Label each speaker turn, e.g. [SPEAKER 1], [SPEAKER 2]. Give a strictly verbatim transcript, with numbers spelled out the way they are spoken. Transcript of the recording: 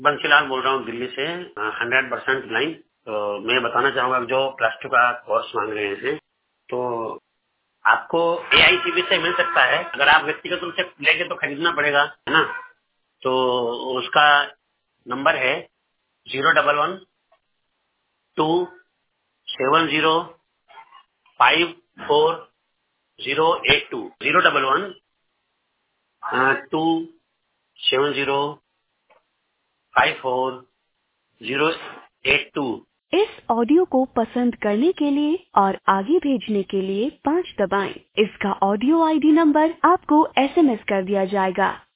[SPEAKER 1] बंसीलाल बोल रहा हूँ दिल्ली से, हंड्रेड परसेंट लाइन। तो मैं बताना चाहूंगा जो प्लस टू का कोर्स मांग रहे हैं तो आपको एआईसीबी से मिल सकता है। अगर आप व्यक्तिगत रूप से लेंगे तो खरीदना पड़ेगा, है ना। तो उसका नंबर है zero double one two seven zero five four zero eight two zero double one two seven zero five four zero eight two.
[SPEAKER 2] इस ऑडियो को पसंद करने के लिए और आगे भेजने के लिए पाँच दबाएं। इसका ऑडियो आईडी नंबर आपको एसएमएस कर दिया जाएगा।